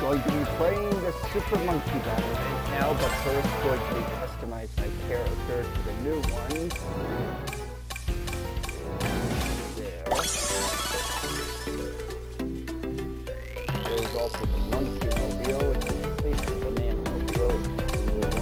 going to be playing the Super Monkey Battle right now, but first going to customize my character to the new ones. There. There's also the Monkey Mobile, which is complete with the Banana Mobile, which is the new one.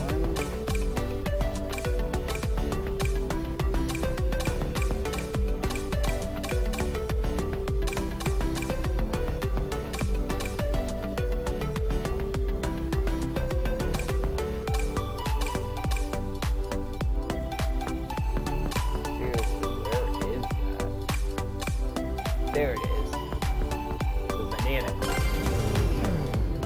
There it is. The banana.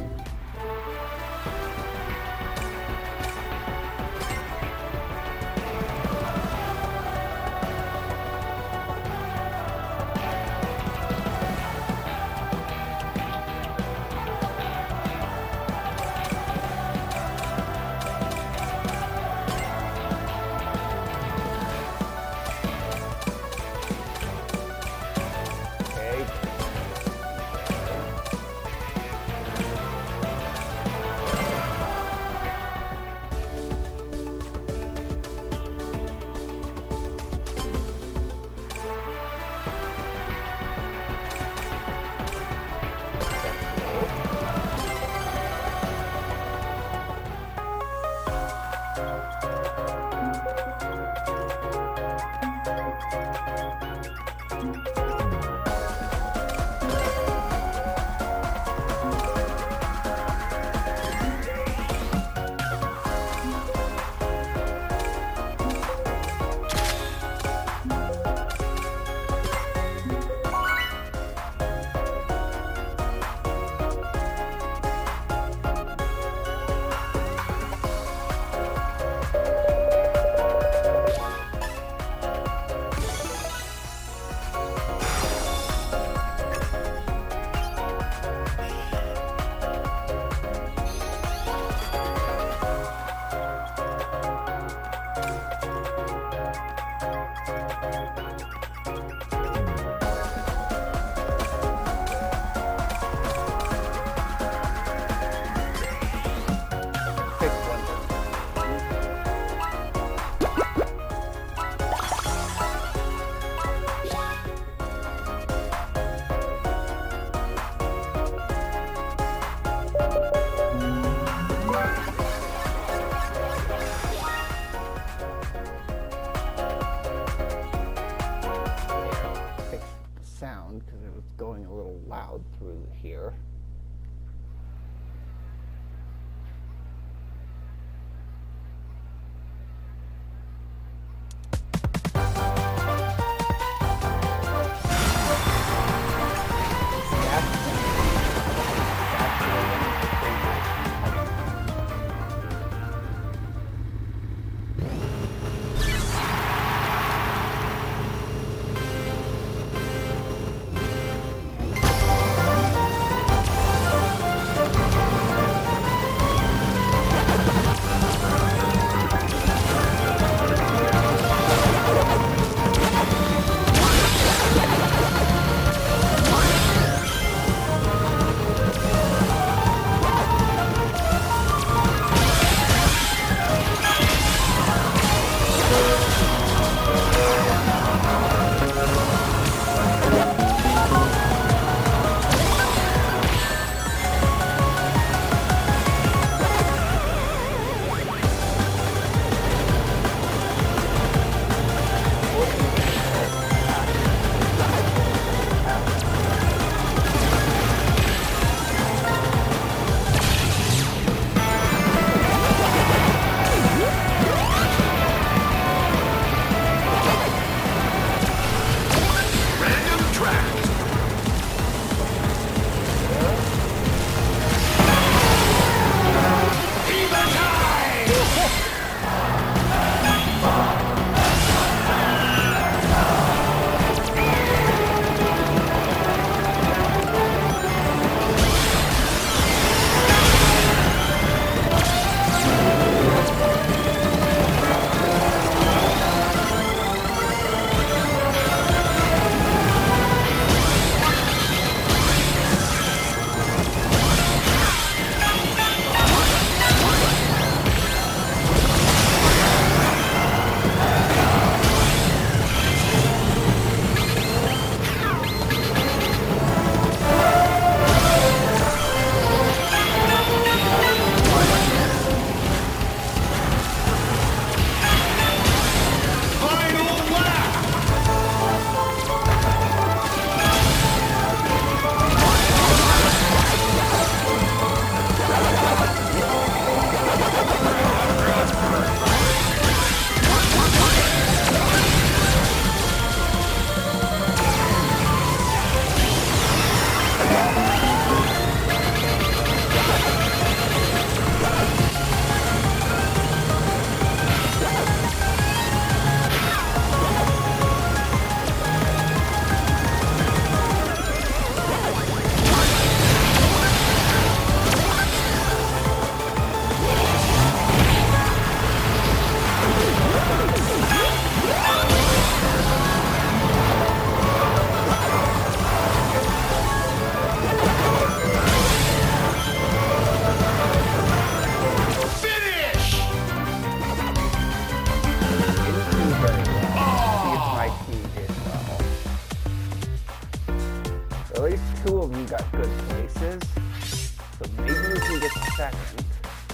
So maybe we can get second.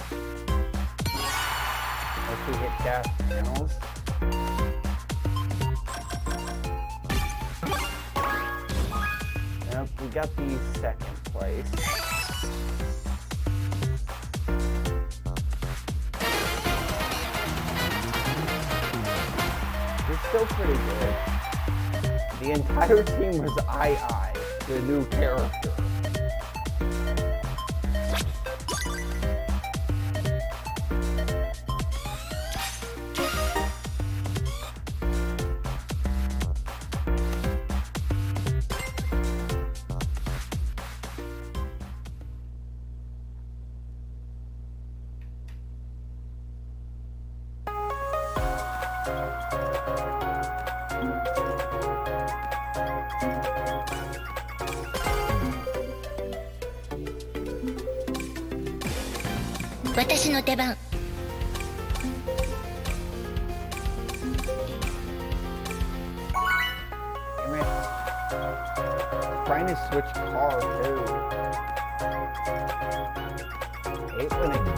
If we hit dash panels. Yep, we got the second place. We're still pretty good. The entire team was II, the new character. Trying to switch car too. Hate when it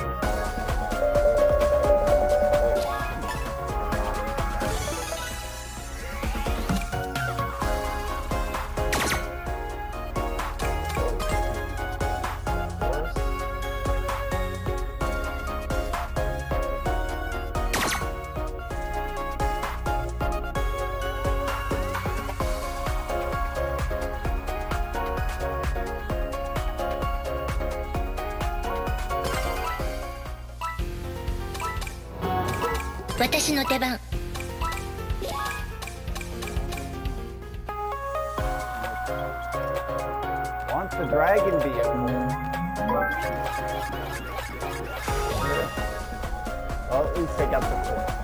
私の出番 Want the dragon vehicle. Well, at least I got the first one.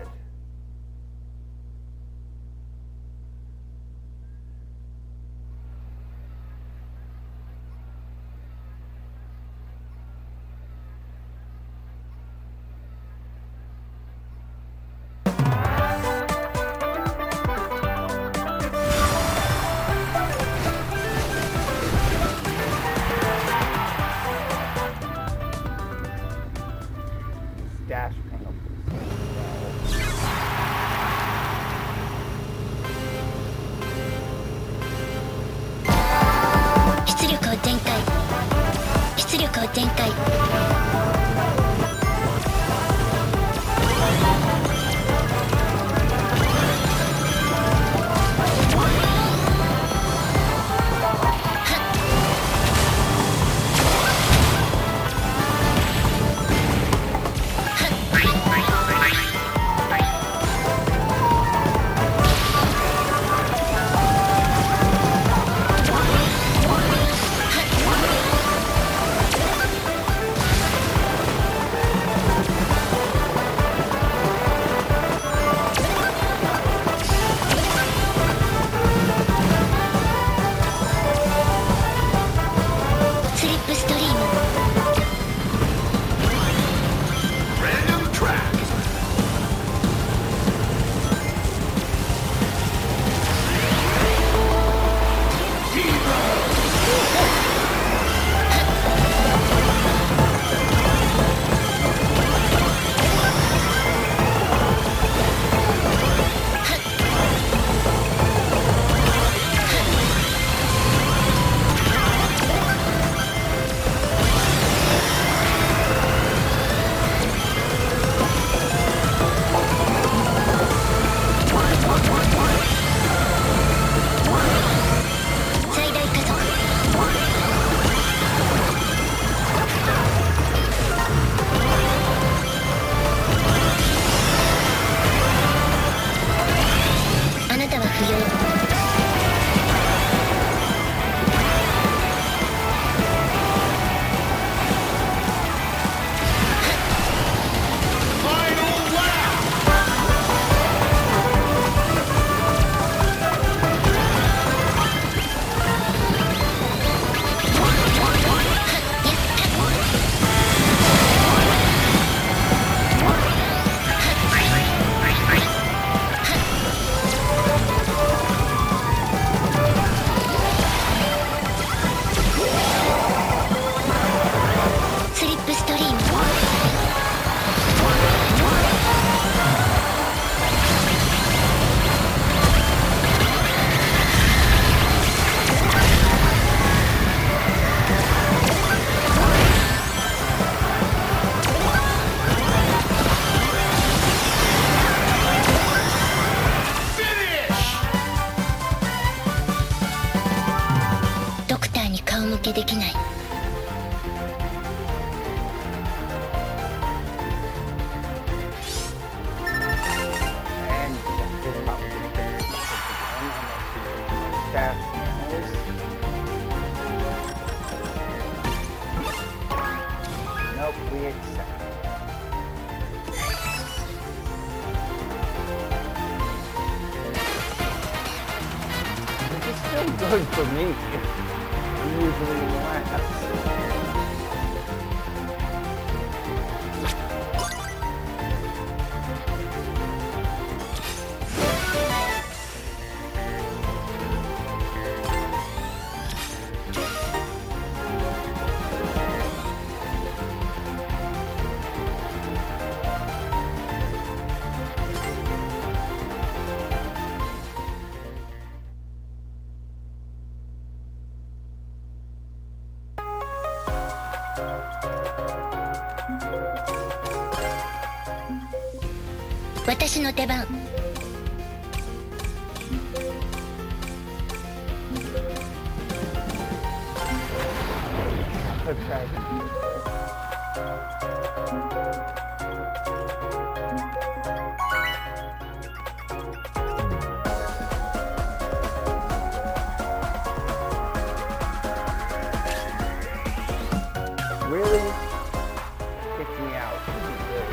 Dash panel. 出力を全開出力を全開 Nice. Good for me. I'm usually last. 私の出番。 Okay. Really? Kick me out. This is good.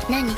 何？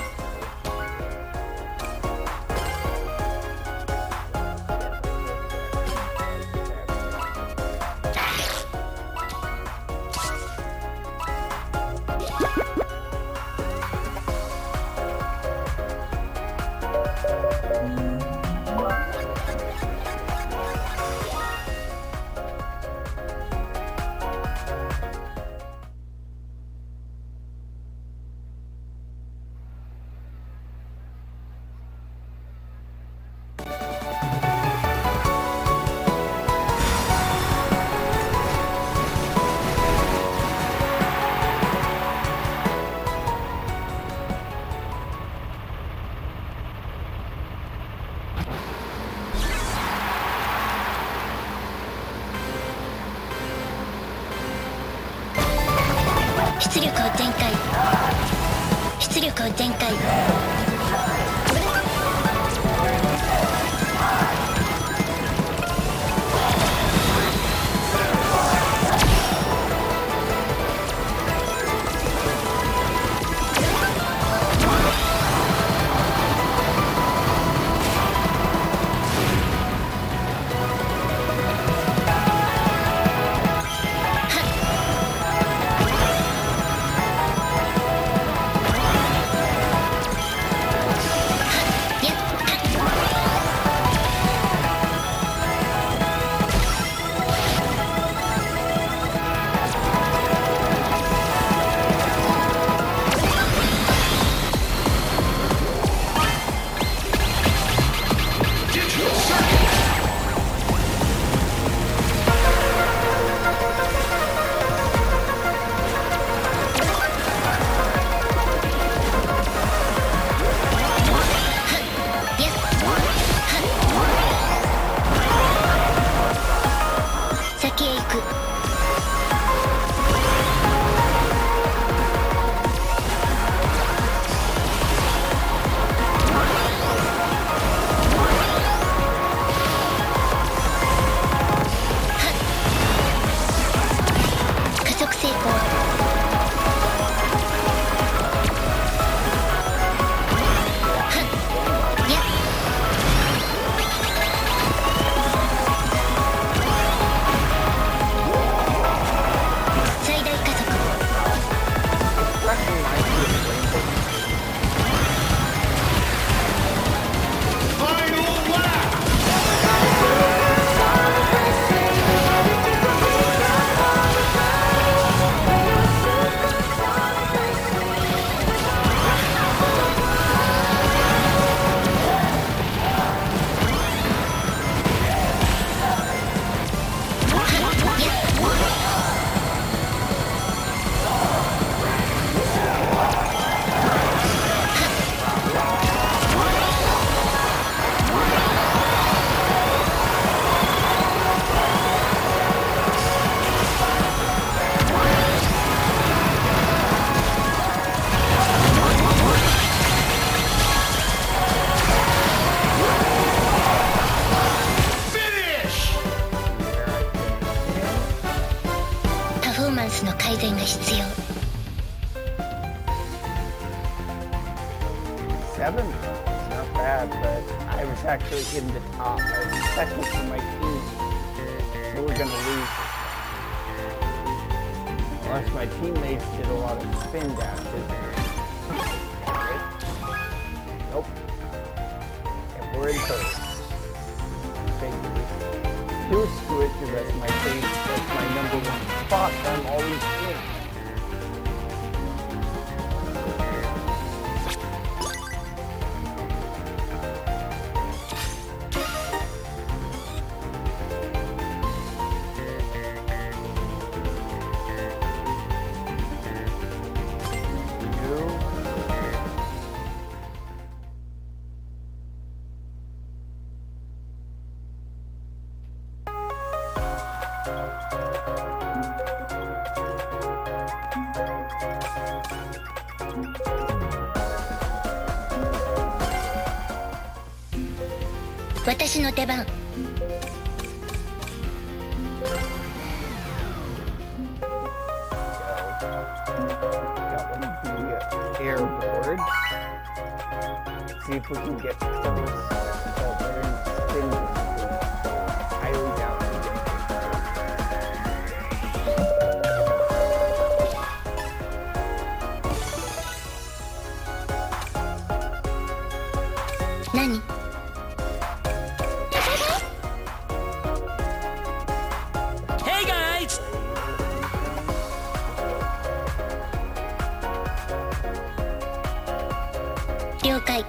出力を全開。出力を全開。スの改善が必要。 7? Not bad, but I was actually in the top. I was second for my team. So we're gonna lose. Unless my teammates did a lot of spin dashes. Nope. And we're in third. Two switches, that's my favorite. That's my number one spot. I'm always in. 私の出番。 Got one of the airboard. see if we can get those silver and spin them. Highly doubt we get 何？ Hey guys! 了解。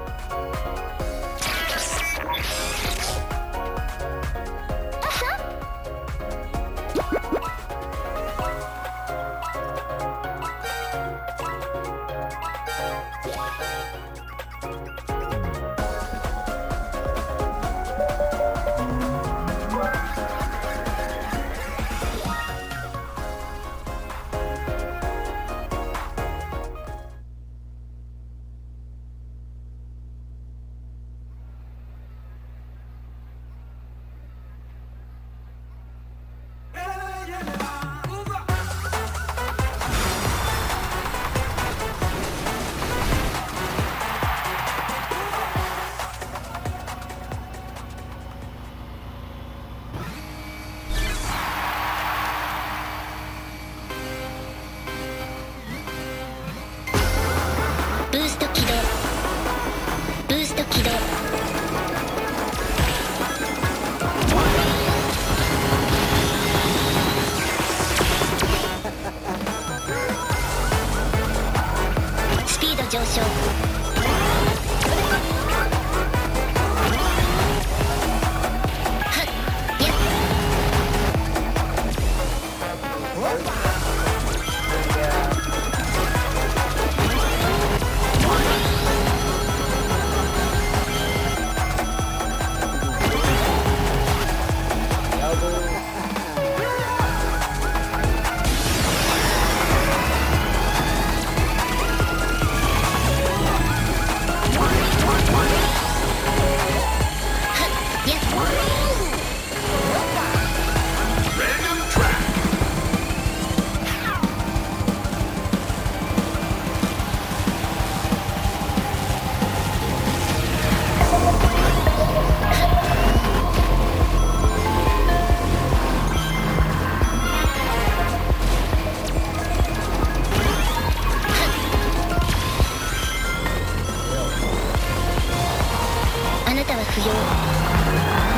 ブースト起動。ブースト起動。スピード上昇。はっやっ。あなたは不要。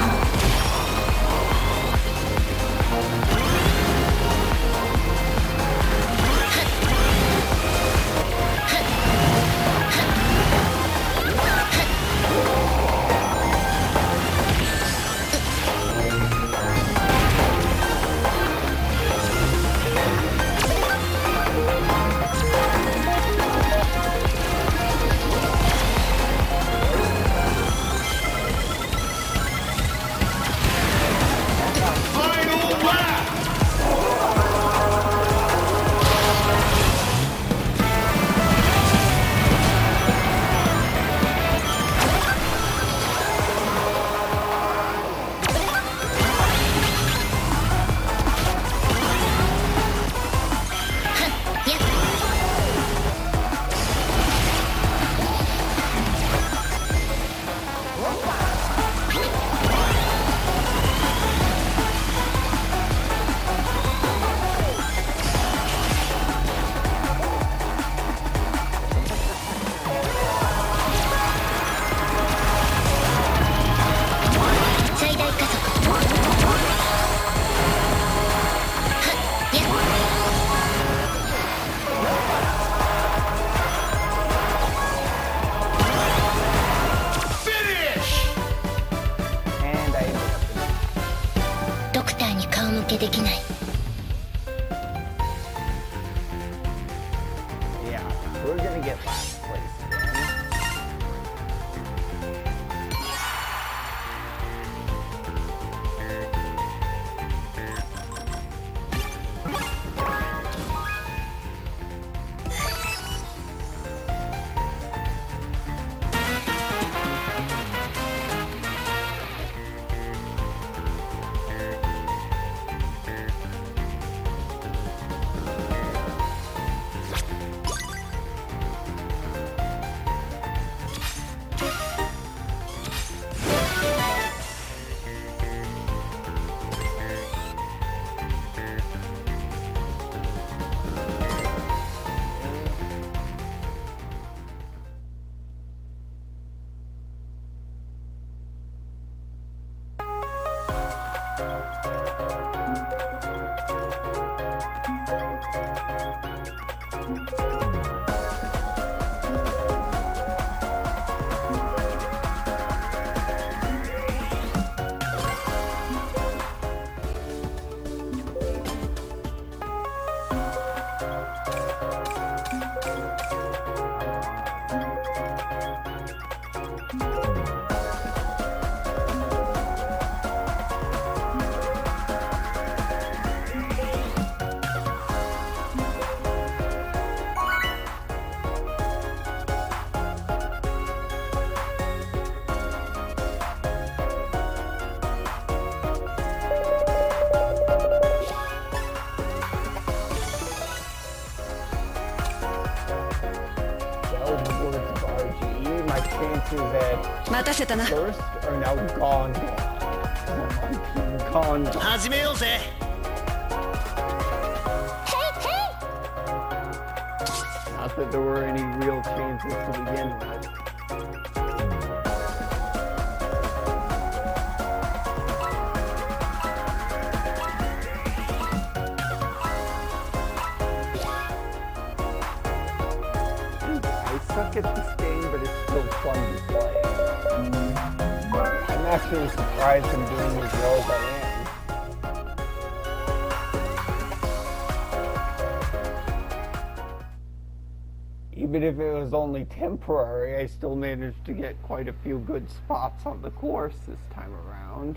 最大加速。 And I ended up ドクターに顔向けできない。 in. Yeah, we're gonna get last place again. chances at 待たせたな。 first are now gone. Gone. 始めようぜ。 Not that there were any real chances to begin with. I suck at this game, but it's still fun to play. I'm actually surprised I'm doing as well as I am. Even if it was only temporary, I still managed to get quite a few good spots on the course this time around.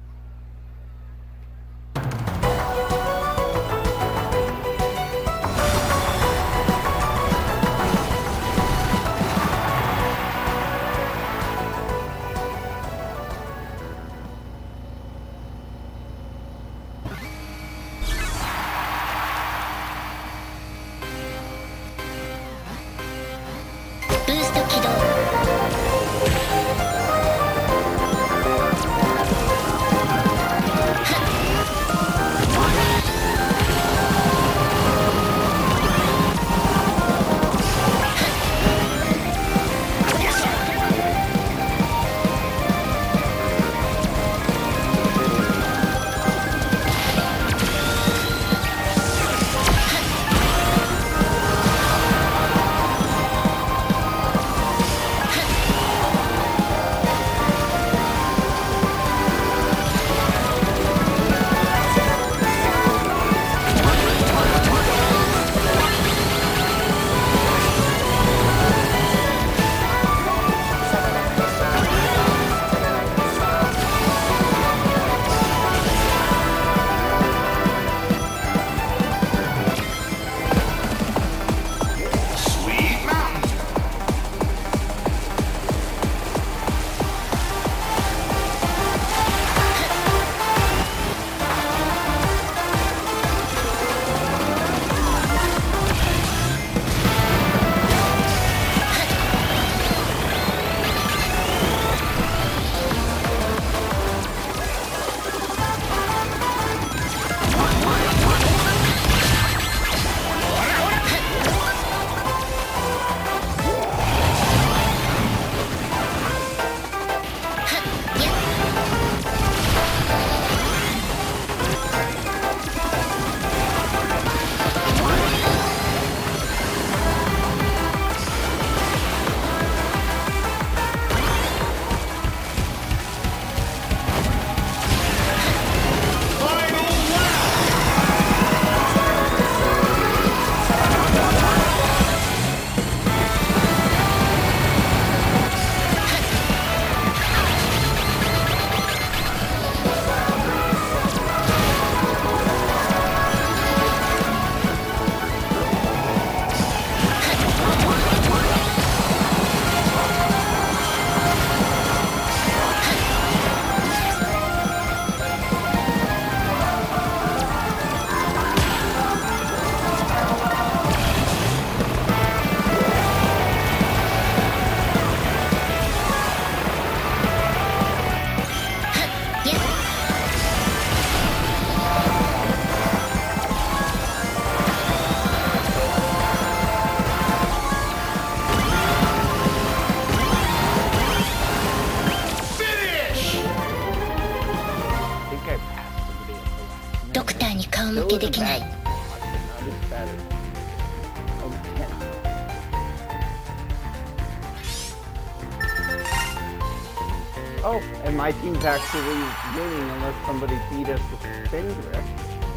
Oh, and my team's actually winning unless somebody beat us with Spindrift.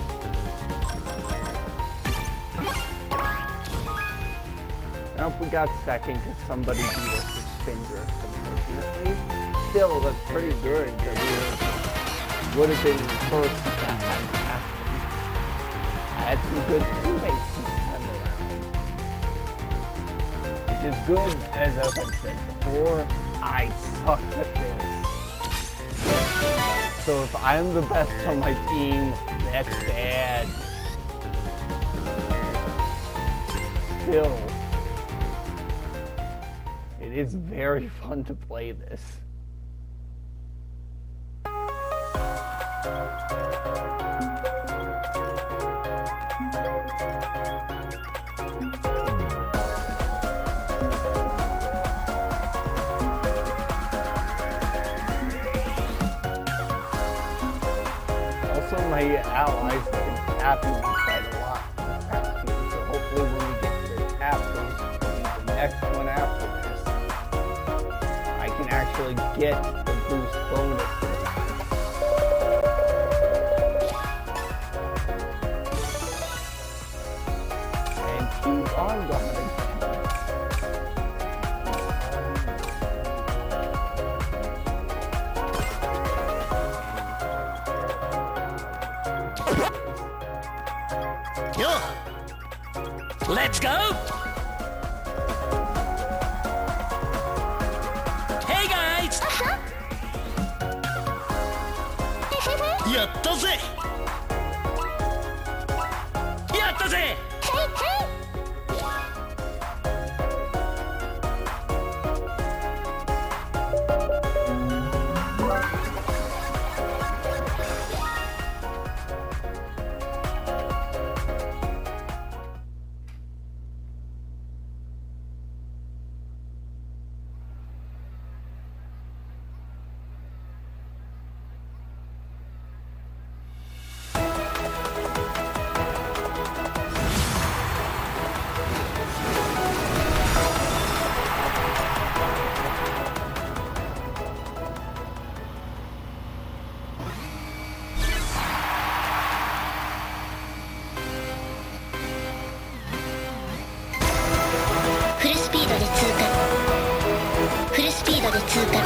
Nope, we got second because somebody beat us with Spindrift, unfortunately. Still, that's pretty good that we would have been first if that hadn't happened. I had some good teammates this time around. Which is good, as I said before, I suck at this. So if I'm the best on my team, that's bad. Still, it It is very fun to play this. Also, my allies have been tapping quite a lot in the past year, so hopefully when we get to tap those, the next one after this, I can actually get the boost bonus. And keep on going. Yo! Let's go! Hey guys! やったぜ！やったぜ！ フルスピードで通過。フルスピードで通過。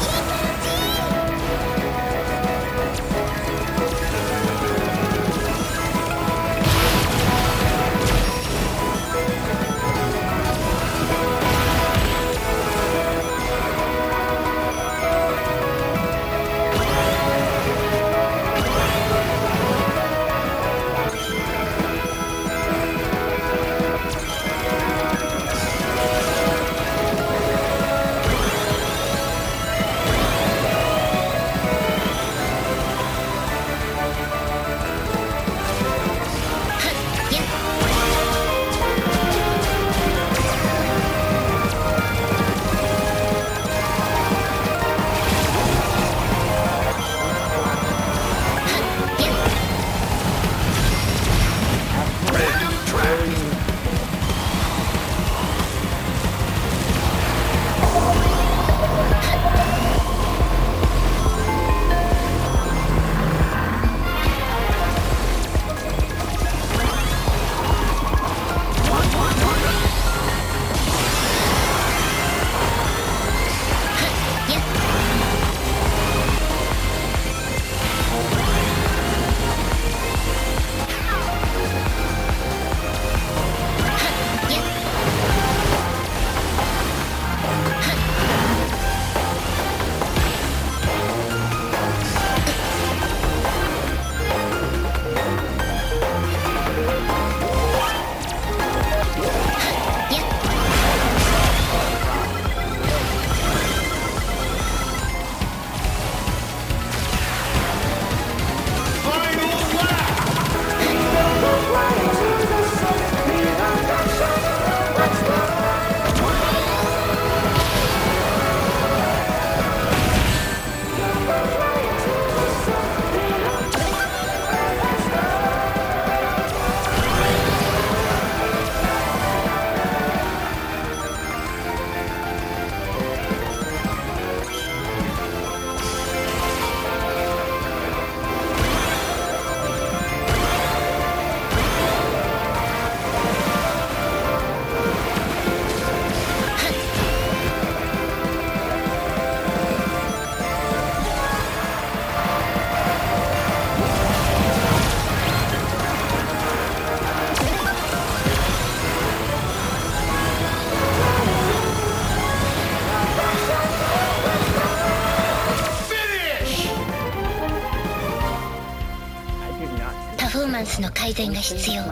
パフォーマンスの改善が必要。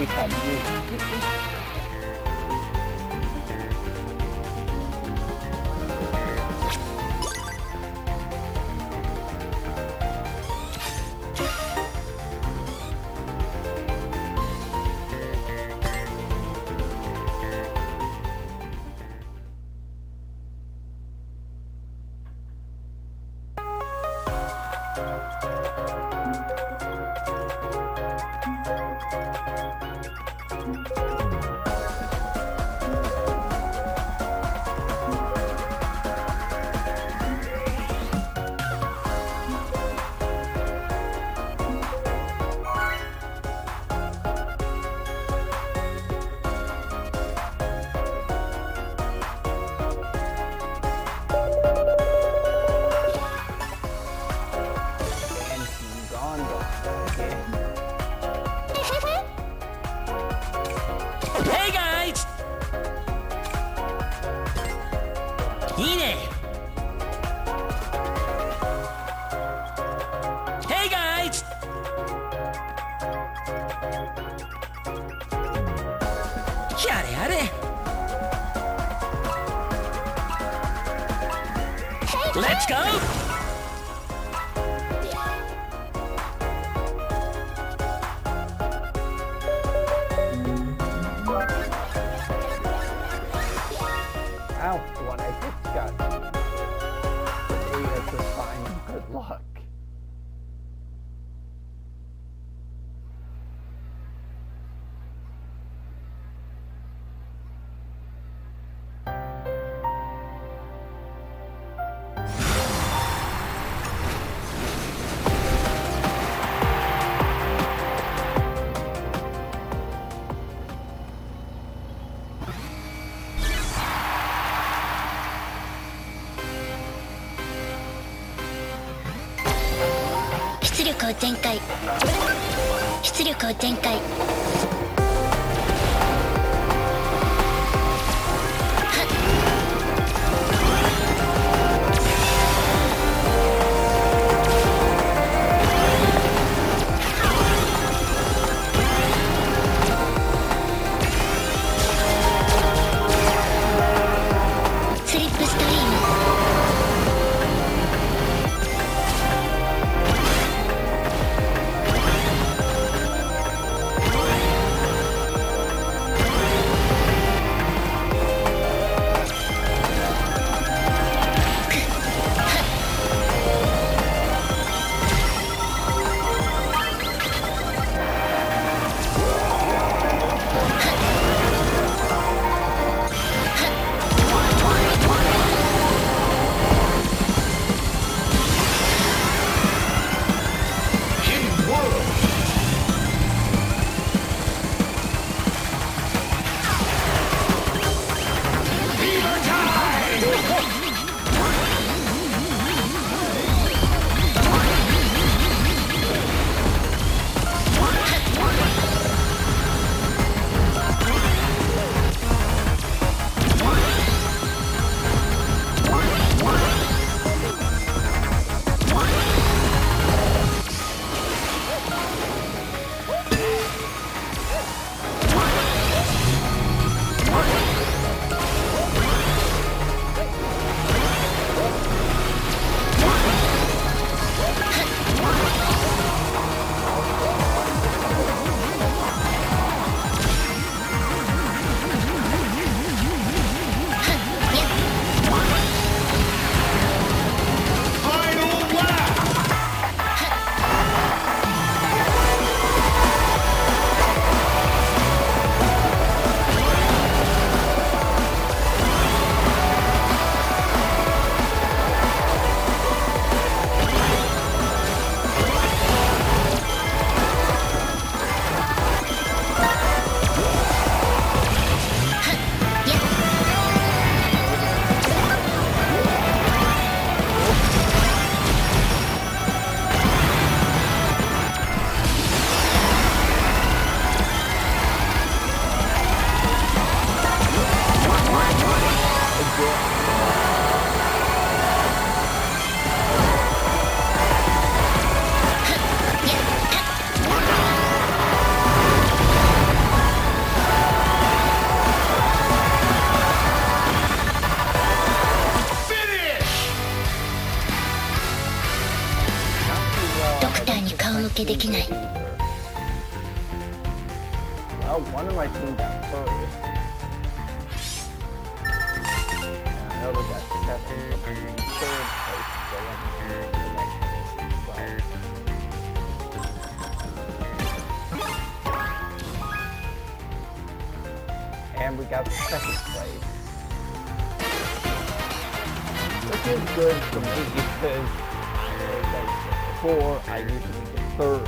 face on me. Hey guys! いいね Hey guys! やれやれ Let's go! Ow, what I just got. That's a sign of good luck. 出力を全開。スリップストリーム。 けできない。 Well, one of my team got first. And another got second. But I'm in third place, so I'm in the next place as well. And we got second place. Which is good for me because like before I usually get third.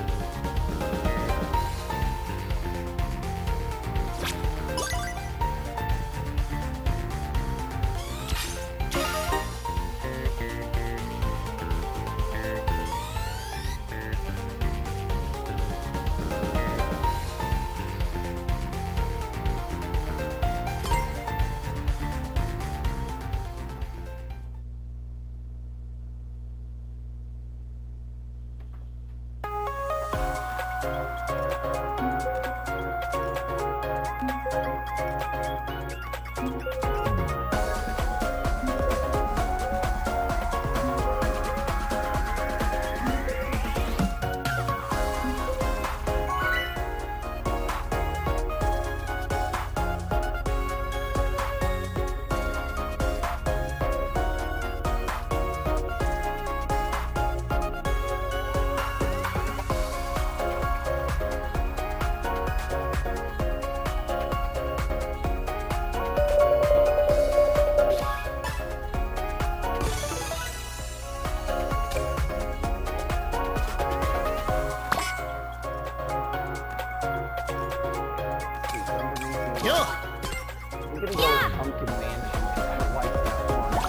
Yo! We're gonna go with Pumpkin Mansion. I like that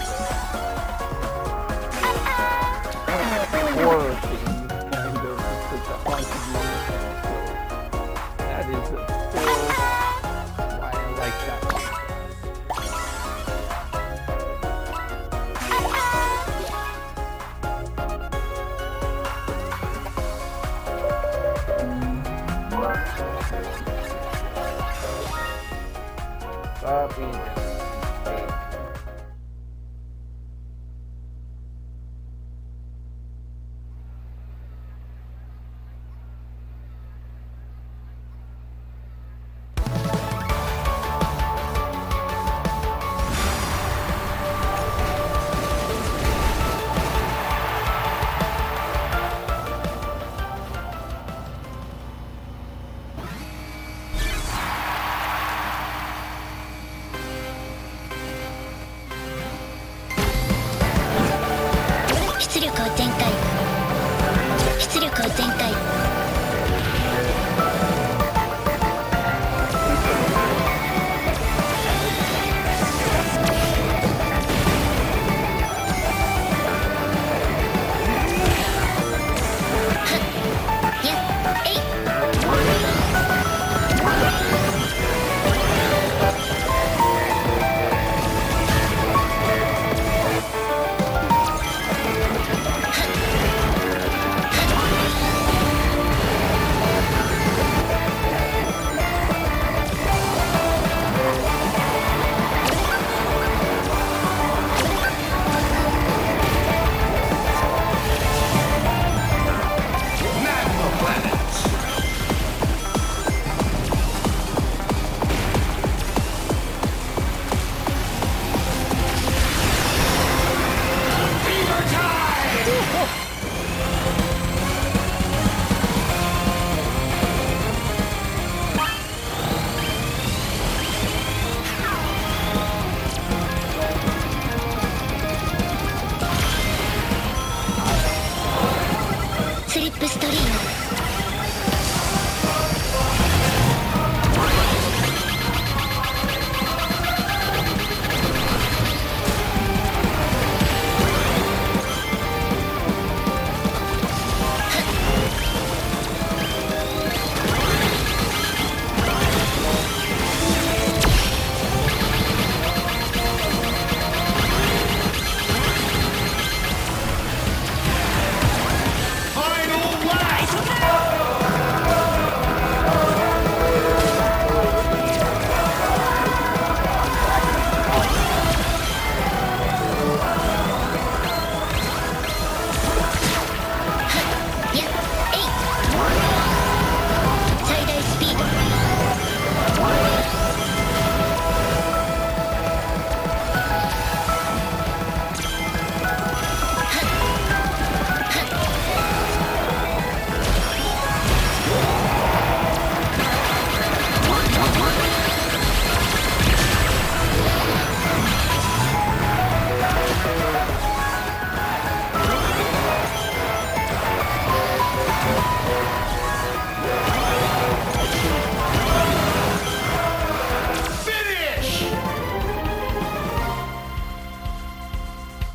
one. Horror theme, kind of, it's a haunted mansion. So that is the fourth why I like that one. Puppy down.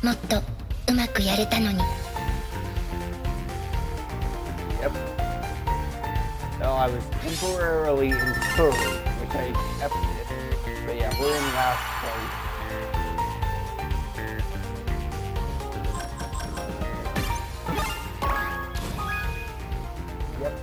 もっとうまくやれたのに。 Yep. So I was temporarily improved, which I accepted. But yeah, we're in last place. Yep.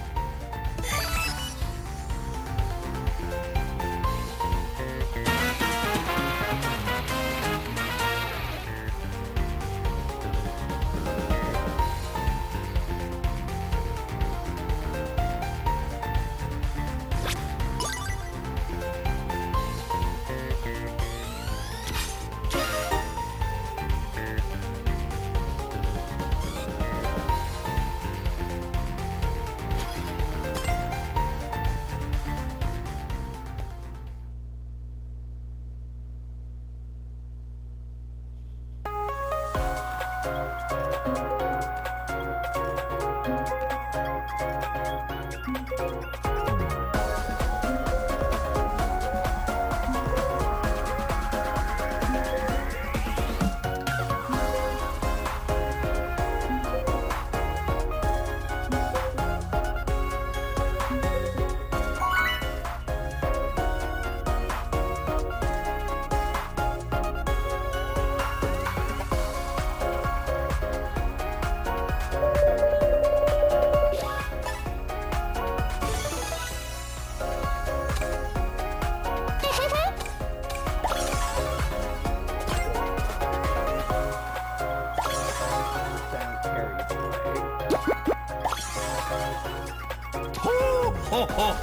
Ho ho.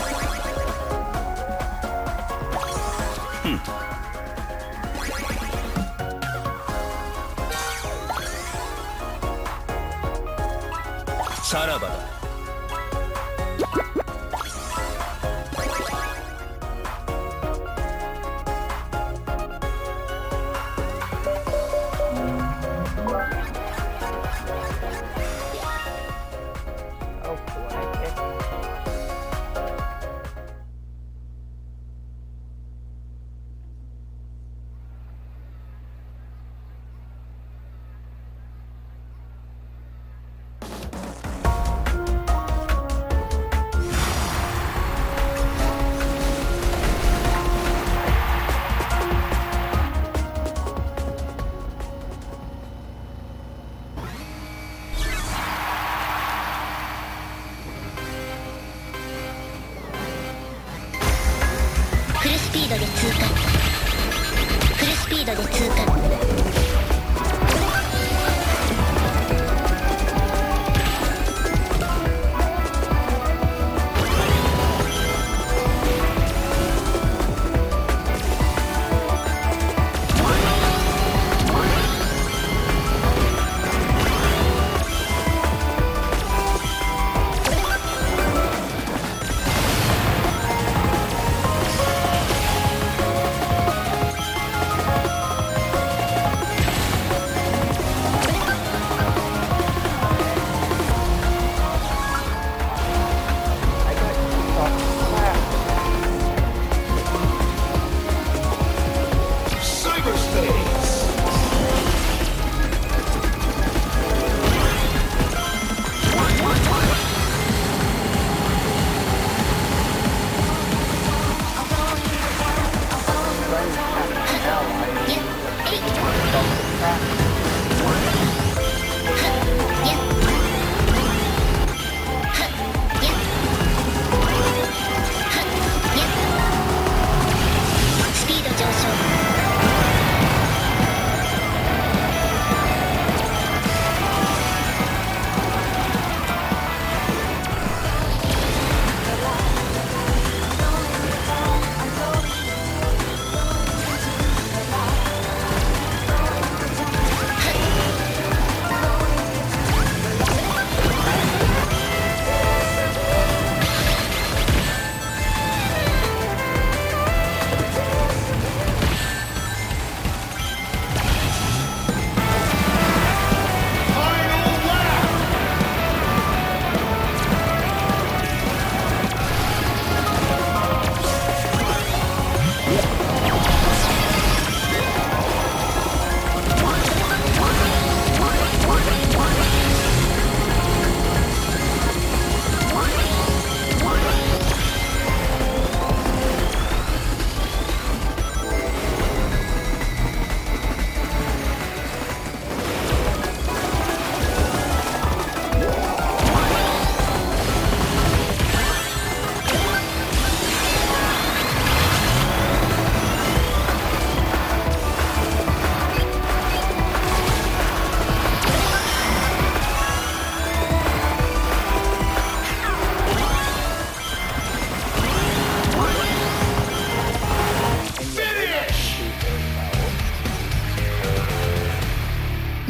さらばだ。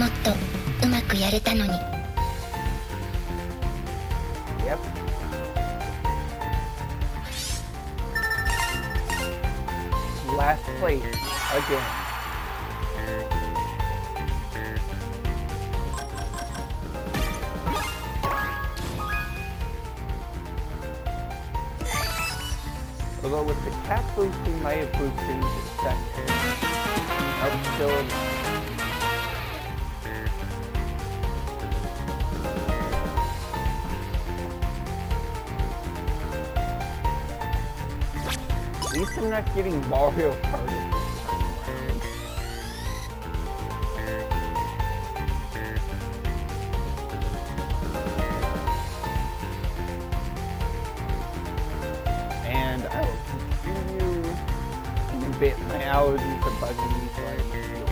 もっとうまくやれたのに。 Yep. Last place again. Although with the cap boost, we might have boosted into second. Nope, still in. At least I'm not getting Mario Kart this time around. And I will continue in a bit. My allergies are bugging me, so I will